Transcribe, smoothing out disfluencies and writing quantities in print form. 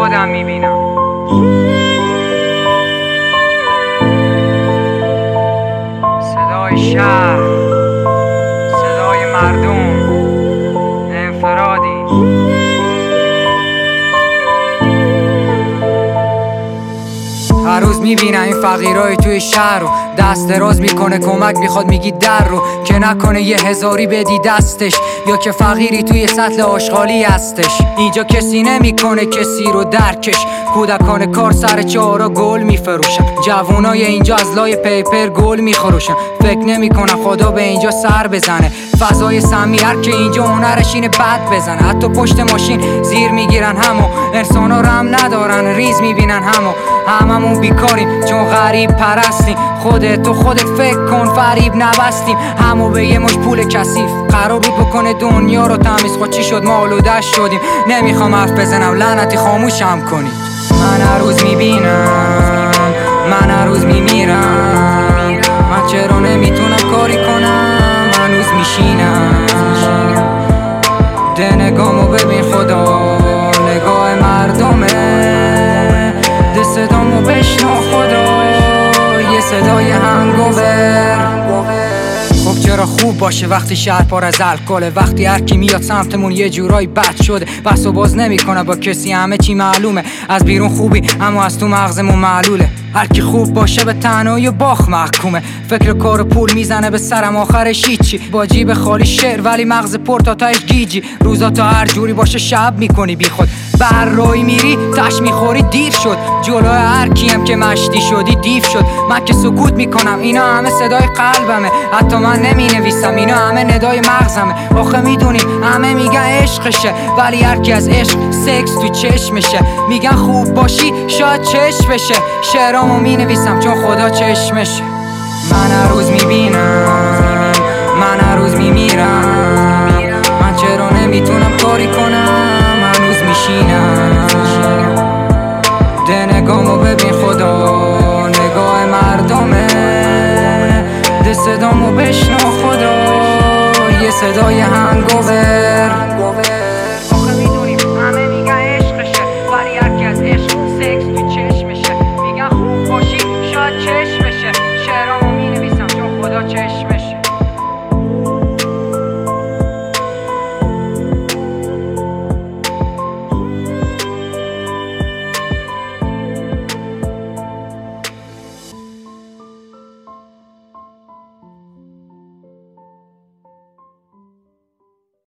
خودم میبینم. صدای شهر، صدای مردم، انفرادی. هر روز میبینم این فقیرای توی شهر رو، دست دراز میکنه کمک میخواد میگی در رو، که نکنه یه هزاری بدی دستش، یا که فقیری توی سطل آشغالی هستش. اینجا کسی نمیکنه کسی رو درکش، کودکان کار سر چهارا گل میفروشن، جوونای اینجا از لای پیپر گل میخروشن. فکر نمیکنم خدا به اینجا سر بزنه، فضای سمی هر که اینجا هنرش اینه بد بزنه. حتی پشت ماشین زیر میگیرن همو، انسانا رم ندارن ریز میبینن هممون بیکاریم چون غریب پرستیم. خودت فکر کن فریب نبستیم، همو به یه مش پول کثیف قرار بود بکنه دنیا رو تمیز. خود چی شد ما آلوده‌اش شدیم. نمیخوام حرف بزنم لعنتی خاموشم کنید. من هر روز میبینم، من هر روز میمیرم، من چرا نمیتونم کاری کنم، هنوز میشینم. ده نگامو ببین خدا، نگاه مردمه، ده صدامو بشنو خدا، یه صدای هنگوور. خب چرا خوب باشه وقتی شهر پر از الکله، وقتی هر کی میاد سمتمون یه جورایی بد شده، بس و باز نمیکنه با کسی، همه چی معلومه. از بیرون خوبی اما از تو مغزمون معلوله. هر کی خوب باشه به تنهایی و باخ محکومه، فکر کار و پول میزنه به سرم آخرش هیچی. با جیب خالی شعر ولی مغز پر تا تاش گیجی. روزا تا هر جوری باشه شب میکنی بی خود، بر روی میری تش میخوری دیر شد. جلوی هر کیم که مشتی شدی دیو شد. من که سکوت میکنم اینا همه صدای قلبمه، حتی من نمی نویسم اینا همه ندای مغزمه. آخه میدونیم همه میگن عشقشه، ولی هر کی از عشق سکس تو چشمشه. میگن خوب باشی شاید چشم بشه، شعرامو می نویسم چون خدا چشمشه. من هر روز میبینم، من هر روز میمیرم، من چرا نمیتونم کاری کنم، هنوز میشینم. ده نگامو ببین خدا، نگاه مردمه، ده صدامو بشنو خدا، یه صدای هنگوور.